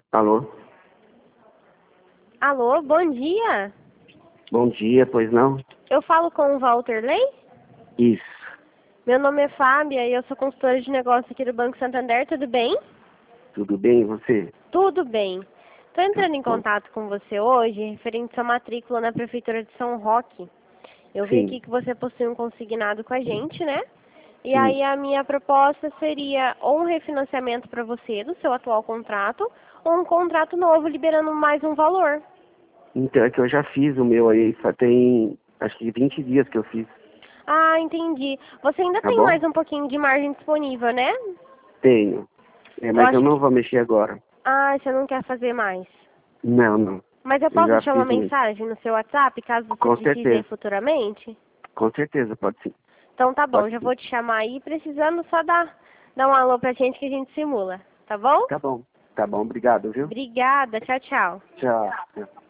Alô? Alô, bom dia. Bom dia, pois não? Eu falo com o Walter Ley? Isso. Meu nome é Fábia e eu sou consultora de negócio aqui do Banco Santander, tudo bem? Tudo bem, e você? Tudo bem. Estou entrando em Bom, contato com você hoje referente à sua matrícula na Prefeitura de São Roque. Eu vi sim, aqui que você possui um consignado com a gente, né? E sim. aí a minha proposta seria ou um refinanciamento para você do seu atual contrato ou um contrato novo liberando mais um valor. Então, é que eu já fiz o meu aí, só tem, acho que 20 dias que eu fiz, Ah, entendi. Você ainda tá tem bom? mais um pouquinho de margem disponível, né? Tenho. Eu Mas eu acho não que... vou mexer agora. Ah, você não quer fazer mais. Não, não. Mas eu Eu posso já deixar uma fiz mesmo. mensagem no seu WhatsApp, caso você Com precise aí certeza. futuramente? Com certeza, pode sim. Então tá bom, Pode já sim. vou te chamar aí, precisando só dar um alô pra gente que a gente simula, tá bom? Tá bom. Tá bom, obrigado, viu? Obrigada, tchau, tchau. Tchau.